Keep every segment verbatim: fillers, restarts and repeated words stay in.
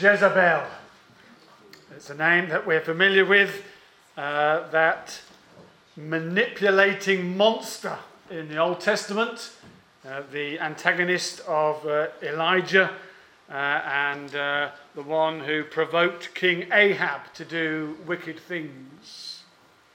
Jezebel. It's a name that we're familiar with, uh, that manipulating monster in the Old Testament, uh, the antagonist of uh, Elijah, uh, and uh, the one who provoked King Ahab to do wicked things.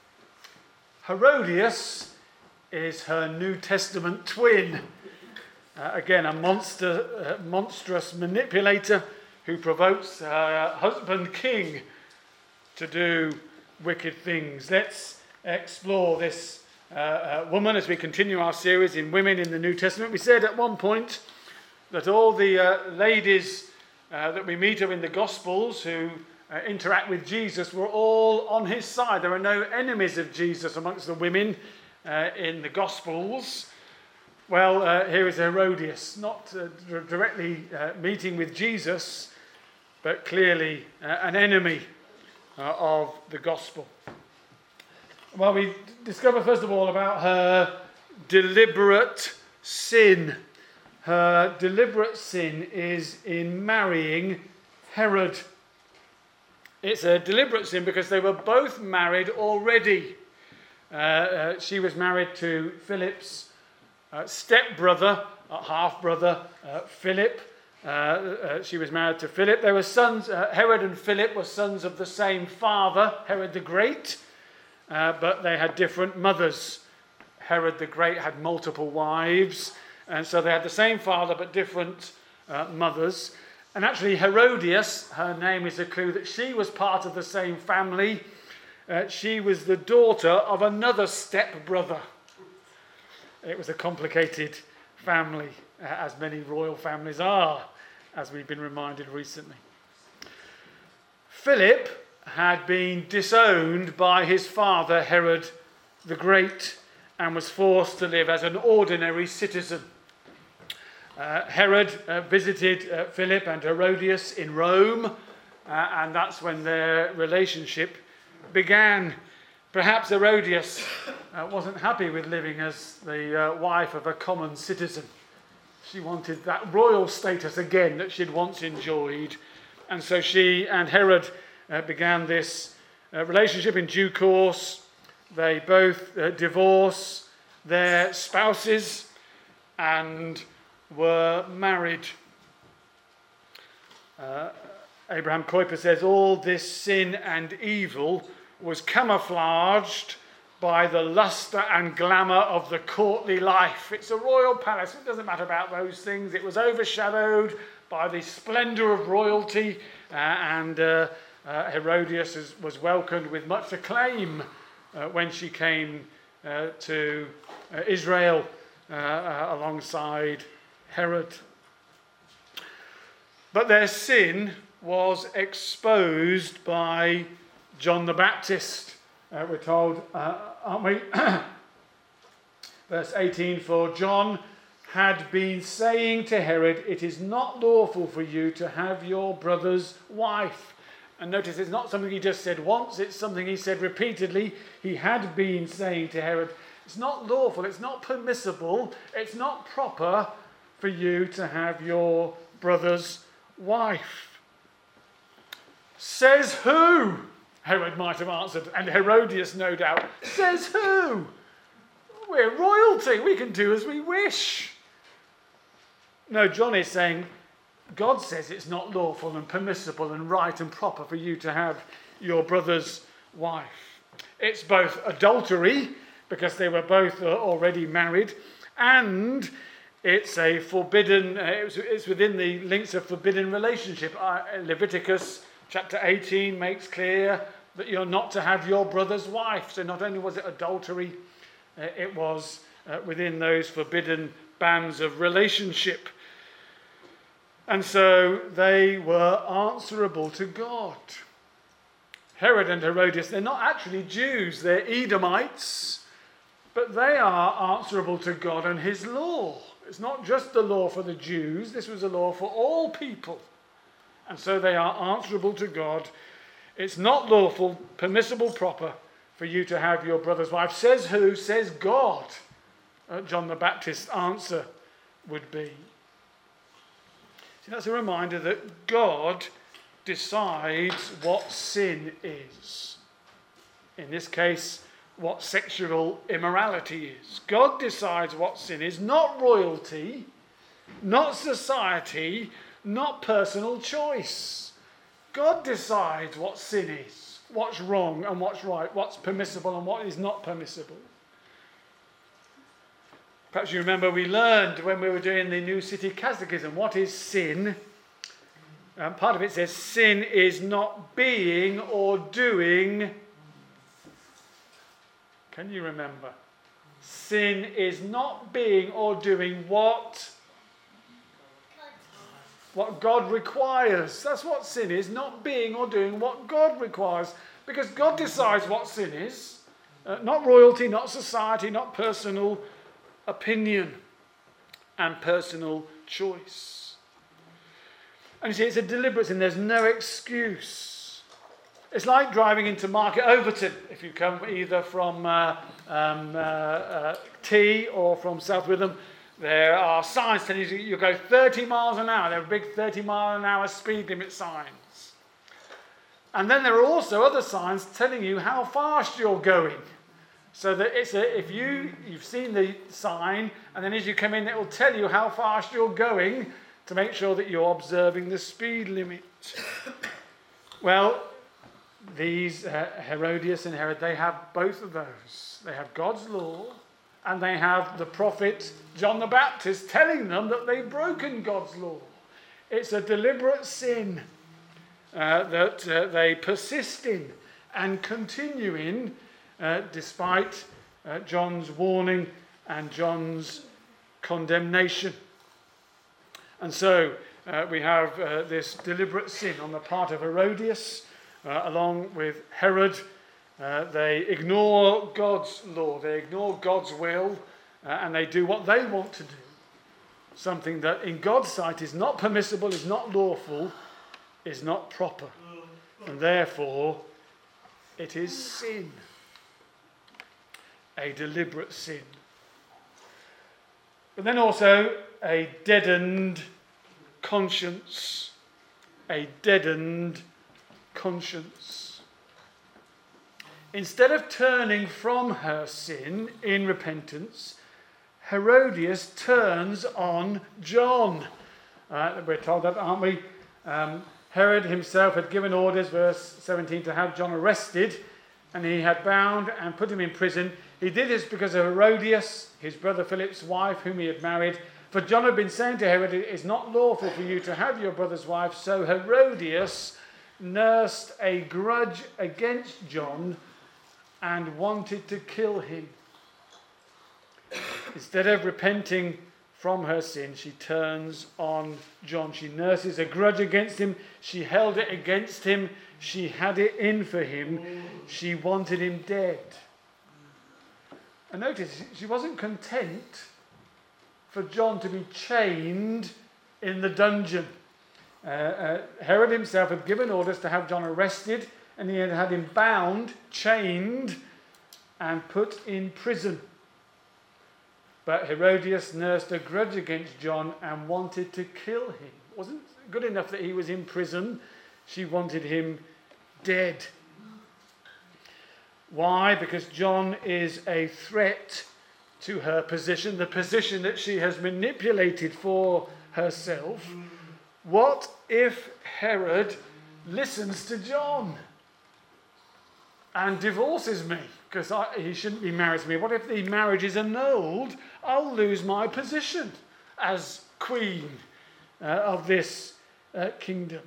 Herodias is her New Testament twin. Uh, again, a monster, uh, monstrous manipulator who provokes her husband king to do wicked things. Let's explore this uh, uh, woman as we continue our series in Women in the New Testament. We said at one point that all the uh, ladies uh, that we meet are in the Gospels who uh, interact with Jesus were all on his side. There are no enemies of Jesus amongst the women uh, in the Gospels. Well, uh, here is Herodias, not uh, d- directly uh, meeting with Jesus, but clearly uh, an enemy uh, of the gospel. Well, we discover first of all about her deliberate sin. Her deliberate sin is in marrying Herod. It's a deliberate sin because they were both married already. Uh, uh, she was married to Philip's uh, stepbrother, uh, half-brother, uh, Philip. Uh, uh, she was married to Philip. They were sons. Uh, Herod and Philip were sons of the same father, Herod the Great, uh, but they had different mothers. Herod the Great had multiple wives, and so they had the same father but different uh, mothers. And actually, Herodias, her name is a clue that she was part of the same family. Uh, she was the daughter of another stepbrother. It was a complicated family, uh, as many royal families are, as we've been reminded recently. Philip had been disowned by his father, Herod the Great, and was forced to live as an ordinary citizen. Uh, Herod uh, visited uh, Philip and Herodias in Rome, uh, and that's when their relationship began. Perhaps Herodias uh, wasn't happy with living as the uh, wife of a common citizen. She wanted that royal status again that she'd once enjoyed. And so she and Herod uh, began this uh, relationship. In due course, they both uh, divorce their spouses and were married. Uh, Abraham Kuyper says, all this sin and evil was camouflaged by the luster and glamour of the courtly life. It's a royal palace. It doesn't matter about those things. It was overshadowed by the splendour of royalty, uh, and uh, uh, Herodias is, was welcomed with much acclaim uh, when she came uh, to uh, Israel uh, uh, alongside Herod. But their sin was exposed by John the Baptist. Uh, we're told, uh, aren't we? Verse eighteen, for John had been saying to Herod, it is not lawful for you to have your brother's wife. And notice it's not something he just said once, it's something he said repeatedly. He had been saying to Herod, it's not lawful, it's not permissible, it's not proper for you to have your brother's wife. Says who? Herod might have answered, and Herodias, no doubt, says who? We're royalty, we can do as we wish. No, John is saying, God says it's not lawful and permissible and right and proper for you to have your brother's wife. It's both adultery, because they were both already married, and it's a forbidden, uh, it's, it's within the links of forbidden relationship. Uh, Leviticus chapter eighteen makes clear that you're not to have your brother's wife. So not only was it adultery, uh, it was uh, within those forbidden bands of relationship. And so they were answerable to God. Herod and Herodias, they're not actually Jews, they're Edomites, but they are answerable to God and his law. It's not just the law for the Jews, this was a law for all people. And so they are answerable to God. It's not lawful, permissible, proper for you to have your brother's wife. Says who? Says God. Uh, John the Baptist's answer would be. See, that's a reminder that God decides what sin is. In this case, what sexual immorality is. God decides what sin is, not royalty, not society, not personal choice. God decides what sin is, what's wrong and what's right, what's permissible and what is not permissible. Perhaps you remember we learned when we were doing the New City Catechism, what is sin? Um, part of it says sin is not being or doing. Can you remember? Sin is not being or doing what? What God requires. That's what sin is, not being or doing what God requires. Because God decides what sin is. Uh, not royalty, not society, not personal opinion and personal choice. And you see, it's a deliberate sin. There's no excuse. It's like driving into Market Overton if you come either from uh, um, uh, uh, T or from South Witham. There are signs telling you you go thirty miles an hour. There are big thirty mile an hour speed limit signs. And then there are also other signs telling you how fast you're going. So that it's a, if you, you've seen the sign, and then as you come in, it will tell you how fast you're going to make sure that you're observing the speed limit. Well, these uh, Herodias and Herod, they have both of those. They have God's law, and they have the prophet John the Baptist telling them that they've broken God's law. It's a deliberate sin uh, that uh, they persist in and continue in, uh, despite uh, John's warning and John's condemnation. And so uh, we have uh, this deliberate sin on the part of Herodias, uh, along with Herod. Uh, they ignore God's law, they ignore God's will, uh, and they do what they want to do. Something that in God's sight is not permissible, is not lawful, is not proper. And therefore, it is sin. A deliberate sin. But then also a deadened conscience. A deadened conscience. Instead of turning from her sin in repentance, Herodias turns on John. Uh, we're told that, aren't we? Um, Herod himself had given orders, verse seventeen, to have John arrested, and he had bound and put him in prison. He did this because of Herodias, his brother Philip's wife, whom he had married. For John had been saying to Herod, "It is not lawful for you to have your brother's wife." So Herodias nursed a grudge against John and wanted to kill him. Instead of repenting from her sin, she turns on John. She nurses a grudge against him. She held it against him. She had it in for him. She wanted him dead. And notice, she wasn't content for John to be chained in the dungeon. Uh, uh, Herod himself had given orders to have John arrested, and he had had him bound, chained, and put in prison. But Herodias nursed a grudge against John and wanted to kill him. It wasn't good enough that he was in prison. She wanted him dead. Why? Because John is a threat to her position, the position that she has manipulated for herself. What if Herod listens to John and divorces me? Because he shouldn't be married to me. What if the marriage is annulled? I'll lose my position as queen uh, of this uh, kingdom.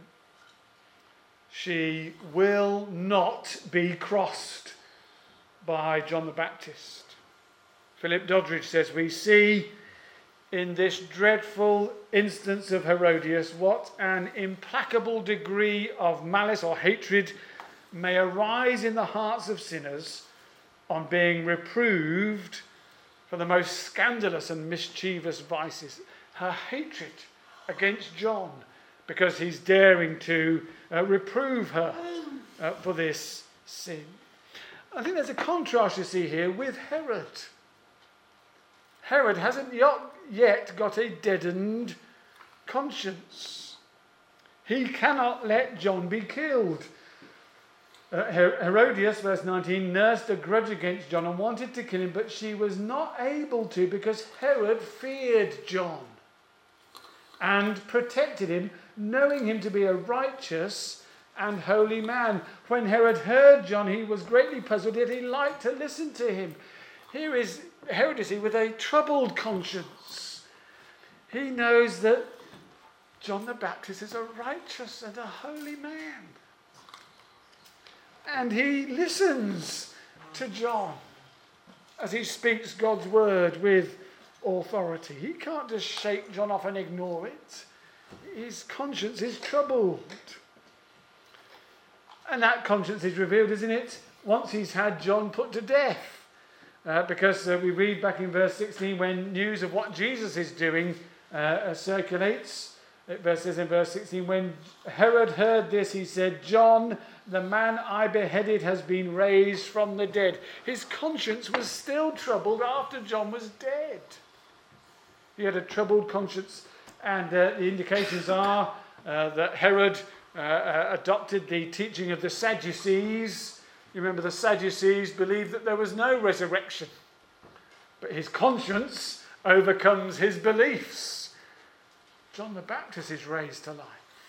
She will not be crossed by John the Baptist. Philip Doddridge says, we see in this dreadful instance of Herodias what an implacable degree of malice or hatred may arise in the hearts of sinners on being reproved for the most scandalous and mischievous vices. Her hatred against John because he's daring to uh, reprove her uh, for this sin. I think there's a contrast you see here with Herod. Herod hasn't yet got a deadened conscience. He cannot let John be killed. Uh, Her- Herodias, verse nineteen, nursed a grudge against John and wanted to kill him, but she was not able to because Herod feared John and protected him, knowing him to be a righteous and holy man. When Herod heard John, he was greatly puzzled, yet he liked to listen to him. Here is Herodias with a troubled conscience. He knows that John the Baptist is a righteous and a holy man. And he listens to John as he speaks God's word with authority. He can't just shake John off and ignore it. His conscience is troubled. And that conscience is revealed, isn't it, once he's had John put to death. Uh, because uh, we read back in verse sixteen, when news of what Jesus is doing uh, uh, circulates. It says in verse sixteen, when Herod heard this, he said, John, the man I beheaded, has been raised from the dead. His conscience was still troubled after John was dead. He had a troubled conscience, and uh, the indications are uh, that Herod uh, uh, adopted the teaching of the Sadducees. You remember the Sadducees believed that there was no resurrection, but his conscience overcomes his beliefs. John the Baptist is raised to life.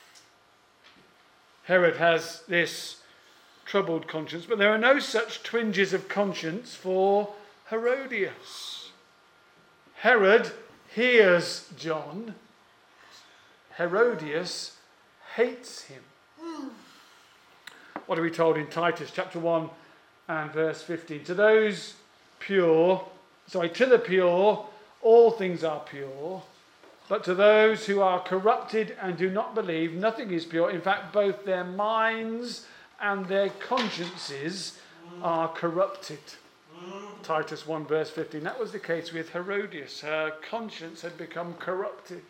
Herod has this troubled conscience, but there are no such twinges of conscience for Herodias. Herod hears John. Herodias hates him. What are we told in Titus chapter one and verse fifteen? To those pure, sorry, to the pure, all things are pure. But to those who are corrupted and do not believe, nothing is pure. In fact, both their minds and their consciences are corrupted. Titus one verse fifteen. That was the case with Herodias. Her conscience had become corrupted.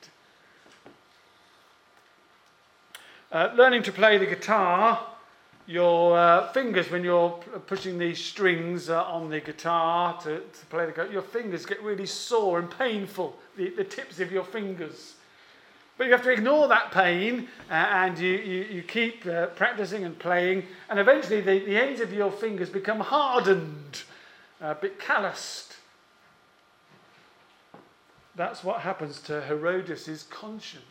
Uh, learning to play the guitar, your uh, fingers, when you're pushing these strings uh, on the guitar to, to play the guitar, your fingers get really sore and painful, the, the tips of your fingers. But you have to ignore that pain uh, and you, you, you keep uh, practicing and playing, and eventually the, the ends of your fingers become hardened, a bit calloused. That's what happens to Herodias' conscience.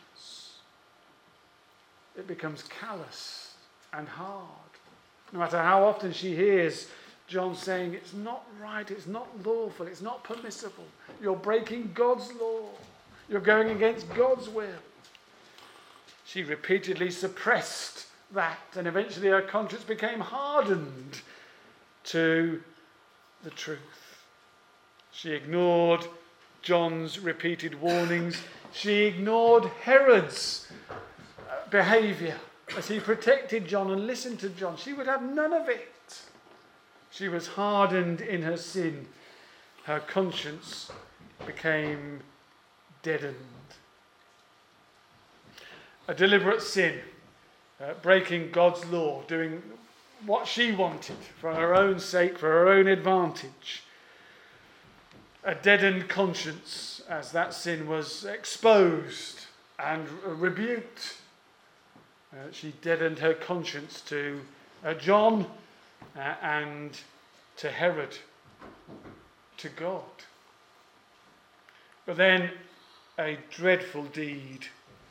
It becomes callous and hard. No matter how often she hears John saying, it's not right, it's not lawful, it's not permissible. You're breaking God's law. You're going against God's will. She repeatedly suppressed that, and eventually her conscience became hardened to the truth. She ignored John's repeated warnings. She ignored Herod's behaviour as he protected John and listened to John. She would have none of it. She was hardened in her sin. Her conscience became deadened. A deliberate sin, uh, breaking God's law, doing what she wanted for her own sake, for her own advantage. A deadened conscience as that sin was exposed and rebuked. Uh, she deadened her conscience to uh, John uh, and to Herod, to God. But then a dreadful deed.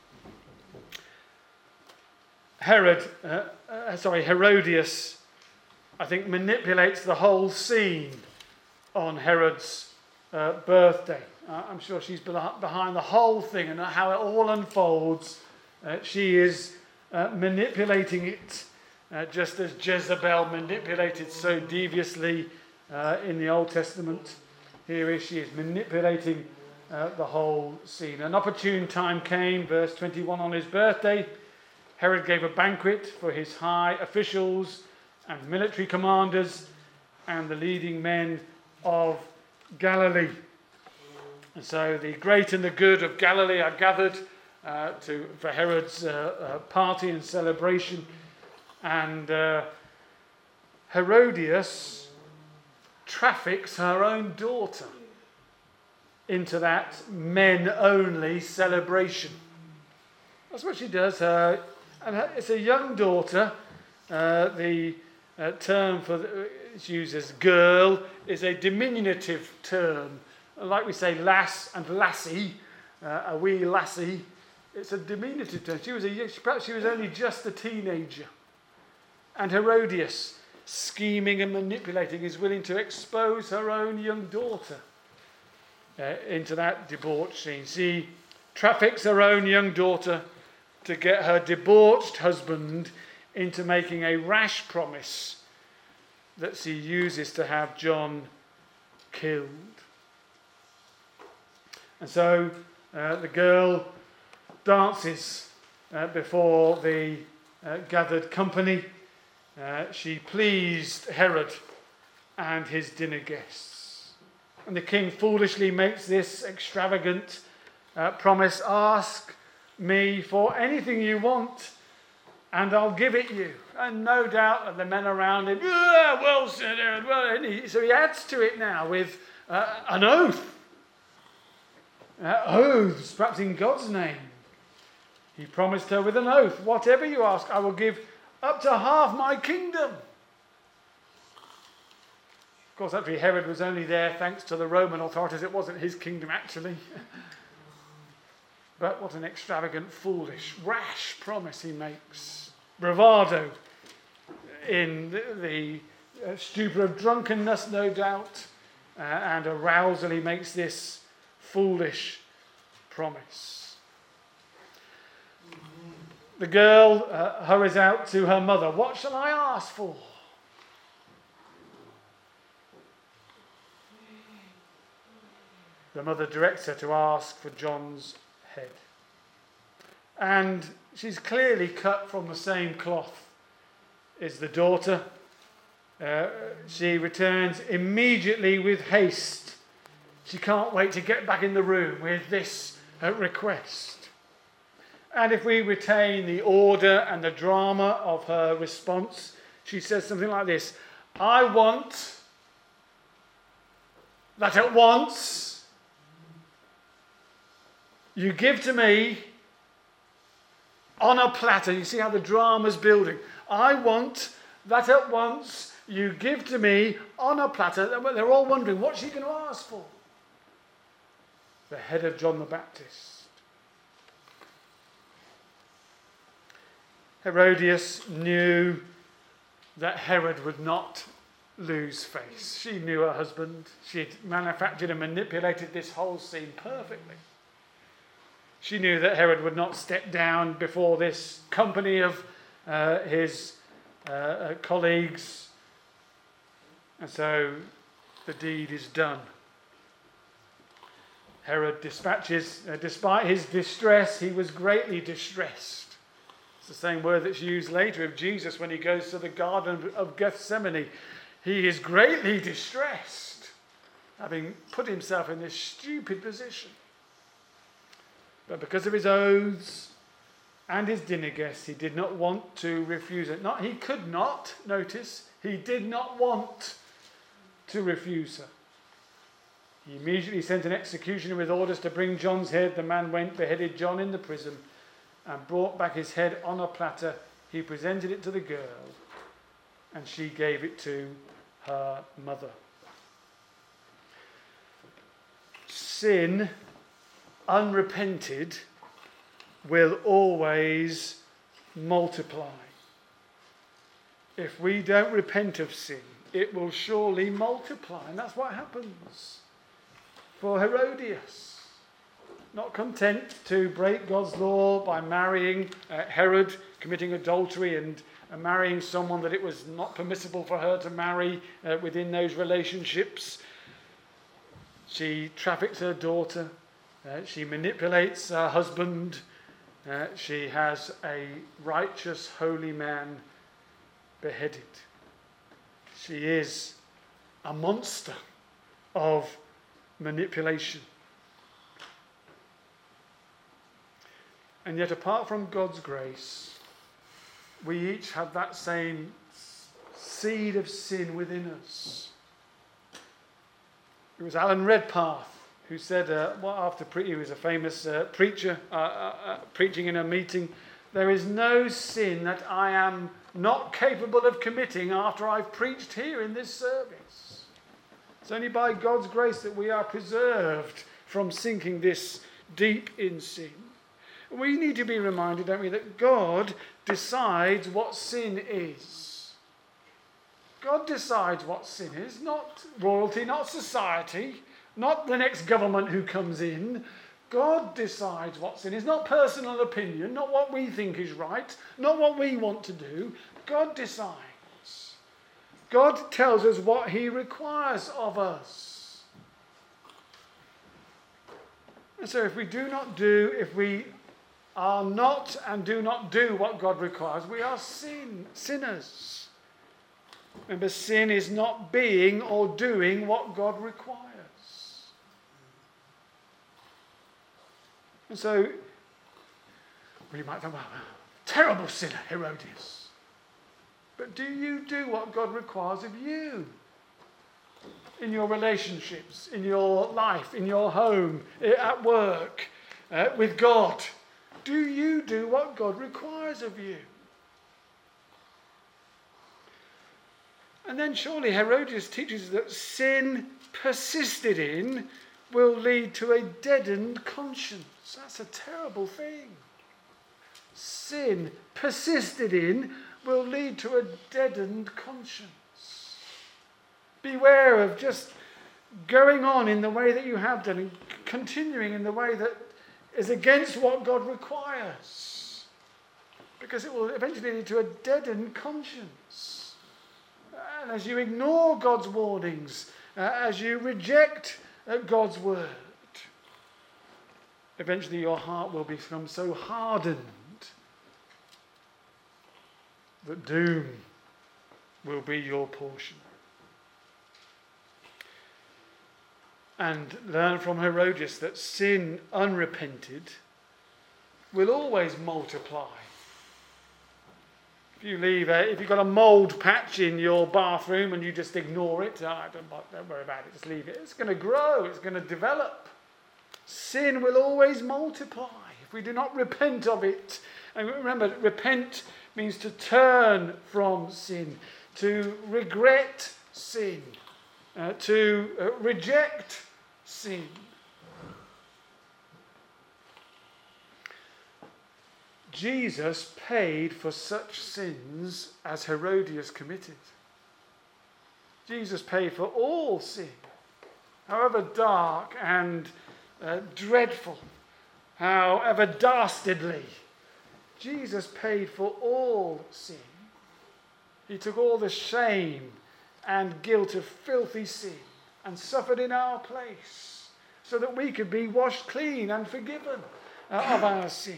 Herod, uh, uh, sorry, Herodias, I think, manipulates the whole scene on Herod's uh, birthday. Uh, I'm sure she's behind the whole thing and how it all unfolds. Uh, she is Uh, manipulating it, uh, just as Jezebel manipulated so deviously uh, in the Old Testament. Here is she is manipulating uh, the whole scene. An opportune time came, verse twenty-one, on his birthday. Herod gave a banquet for his high officials and military commanders and the leading men of Galilee. And so the great and the good of Galilee are gathered Uh, to, for Herod's uh, uh, party and celebration. And uh, Herodias traffics her own daughter into that men-only celebration. That's what she does. Her And it's a young daughter. Uh, the uh, term for the, it's used as girl is a diminutive term. Like we say lass and lassie, uh, a wee lassie. It's a diminutive term. She was a, perhaps she was only just a teenager. And Herodias, scheming and manipulating, is willing to expose her own young daughter uh, into that debauch scene. She traffics her own young daughter to get her debauched husband into making a rash promise that she uses to have John killed. And so uh, the girl dances uh, before the uh, gathered company. Uh, she pleased Herod and his dinner guests. And the king foolishly makes this extravagant uh, promise: ask me for anything you want and I'll give it you. And no doubt that the men around him, yeah, well said, Herod. Well, and he, so he adds to it now with uh, an oath. Uh, oaths, perhaps in God's name. He promised her with an oath, whatever you ask, I will give up to half my kingdom. Of course, actually, Herod was only there thanks to the Roman authorities. It wasn't his kingdom, actually. But what an extravagant, foolish, rash promise he makes. Bravado in the, the uh, stupor of drunkenness, no doubt, uh, and arousal, he makes this foolish promise. The girl uh, hurries out to her mother. What shall I ask for? The mother directs her to ask for John's head. And she's clearly cut from the same cloth as the daughter. Uh, she returns immediately with haste. She can't wait to get back in the room with this uh, request. And if we retain the order and the drama of her response, she says something like this: I want that at once you give to me on a platter. You see how the drama's building. I want that at once you give to me on a platter. They're all wondering, what's she going to ask for? The head of John the Baptist. Herodias knew that Herod would not lose face. She knew her husband. She had manufactured and manipulated this whole scene perfectly. She knew that Herod would not step down before this company of uh, his uh, uh, colleagues. And so the deed is done. Herod dispatches, uh, despite his distress, he was greatly distressed. It's the same word that's used later of Jesus when he goes to the Garden of Gethsemane. He is greatly distressed, having put himself in this stupid position. But because of his oaths and his dinner guests, he did not want to refuse it. Not, he could not, notice, he did not want to refuse her. He immediately sent an executioner with orders to bring John's head. The man went, beheaded John in the prison, and brought back his head on a platter. He presented it to the girl, and she gave it to her mother. Sin, unrepented, will always multiply. If we don't repent of sin, it will surely multiply. And that's what happens for Herodias. Not content to break God's law by marrying uh, Herod, committing adultery and uh, marrying someone that it was not permissible for her to marry uh, within those relationships. She traffics her daughter. Uh, she manipulates her husband. Uh, she has a righteous, holy man beheaded. She is a monster of manipulation. And yet, apart from God's grace, we each have that same seed of sin within us. It was Alan Redpath who said, uh, well, after pre- he was a famous uh, preacher, uh, uh, uh, preaching in a meeting, There is no sin that I am not capable of committing after I've preached here in this service. It's only by God's grace that we are preserved from sinking this deep in sin. We need to be reminded, don't we, that God decides what sin is. God decides what sin is, not royalty, not society, not the next government who comes in. God decides what sin is, not personal opinion, not what we think is right, not what we want to do. God decides. God tells us what he requires of us. And so if we do not do, if we are not and do not do what God requires, we are sin, sinners. Remember, sin is not being or doing what God requires. And so, we might think, well, terrible sinner, Herodias. But do you do what God requires of you? In your relationships, in your life, in your home, at work, uh, with God. Do you do what God requires of you? And then surely Herodias teaches that sin persisted in will lead to a deadened conscience. That's a terrible thing. Sin persisted in will lead to a deadened conscience. Beware of just going on in the way that you have done and continuing in the way that is against what God requires. Because it will eventually lead to a deadened conscience. And as you ignore God's warnings, uh, as you reject uh, God's word, eventually your heart will become so hardened that doom will be your portion. And learn from Herodias that sin unrepented will always multiply. If you leave, a, if you've got a mould patch in your bathroom and you just ignore it, oh, don't, don't worry about it, just leave it. It's going to grow, it's going to develop. Sin will always multiply if we do not repent of it. And remember, repent means to turn from sin, to regret sin, uh, to uh, reject sin. Jesus paid for such sins as Herodias committed. Jesus paid for all sin, however dark and uh, dreadful, however dastardly. Jesus paid for all sin. He took all the shame and guilt of filthy sin and suffered in our place so that we could be washed clean and forgiven uh, of our sin.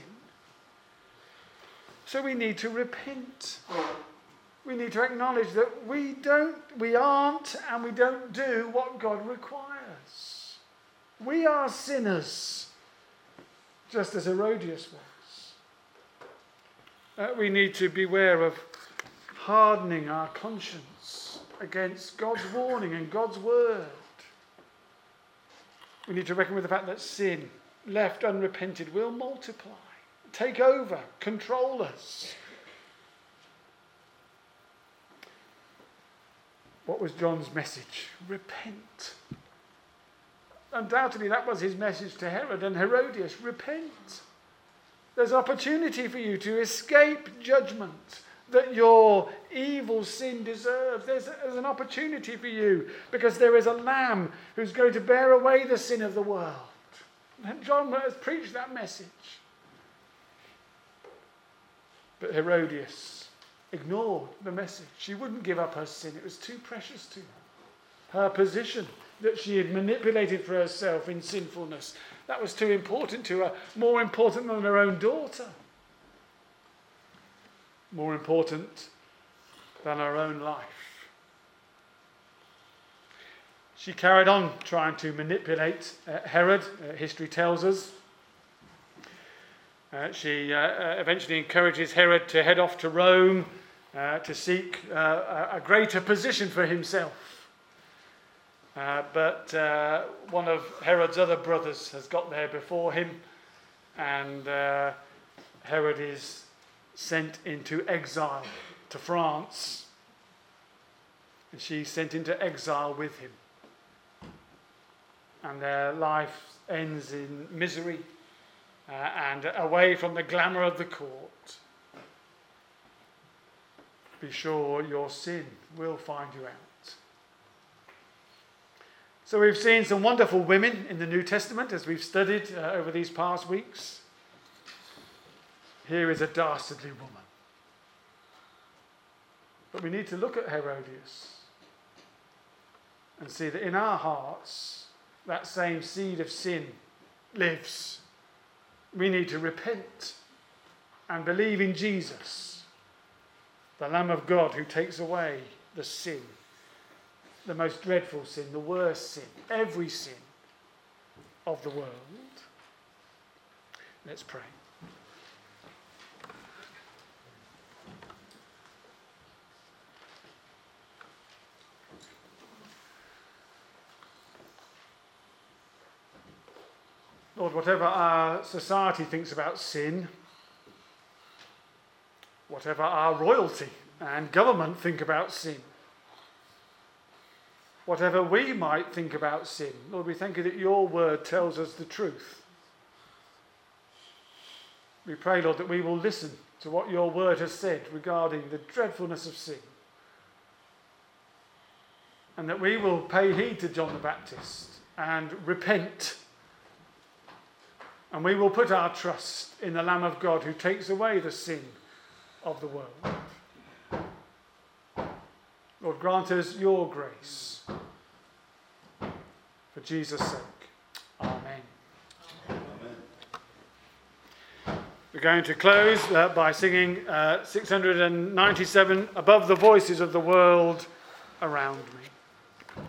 So we need to repent. We need to acknowledge that we don't, we aren't and we don't do what God requires. We are sinners, just as Herodias was. Uh, we need to beware of hardening our conscience against God's warning and God's word. We need to reckon with the fact that sin, left unrepented, will multiply, take over, control us. What was John's message? Repent. Undoubtedly, that was his message to Herod and Herodias. Repent. There's opportunity for you to escape judgment that your evil sin deserves. There's, there's an opportunity for you because there is a lamb who's going to bear away the sin of the world. And John has preached that message. But Herodias ignored the message. She wouldn't give up her sin. It was too precious to her. Her position that she had manipulated for herself in sinfulness, that was too important to her, more important than her own daughter. More important than her own life. She carried on trying to manipulate uh, Herod, uh, history tells us. Uh, she uh, uh, eventually encourages Herod to head off to Rome uh, to seek uh, a greater position for himself. Uh, but uh, one of Herod's other brothers has got there before him, and uh, Herod is sent into exile to France. And she's sent into exile with him. And their life ends in misery uh, and away from the glamour of the court. Be sure your sin will find you out. So we've seen some wonderful women in the New Testament as we've studied uh, over these past weeks. Here is a dastardly woman. But we need to look at Herodias and see that in our hearts, that same seed of sin lives. We need to repent and believe in Jesus, the Lamb of God who takes away the sin, the most dreadful sin, the worst sin, every sin of the world. Let's pray. Lord, whatever our society thinks about sin, whatever our royalty and government think about sin, whatever we might think about sin, Lord, we thank you that your word tells us the truth. We pray, Lord, that we will listen to what your word has said regarding the dreadfulness of sin, and that we will pay heed to John the Baptist and repent. And we will put our trust in the Lamb of God who takes away the sin of the world. Lord, grant us your grace. For Jesus' sake. Amen. Amen. We're going to close uh, by singing uh, six hundred ninety-seven, Above the Voices of the World Around Me.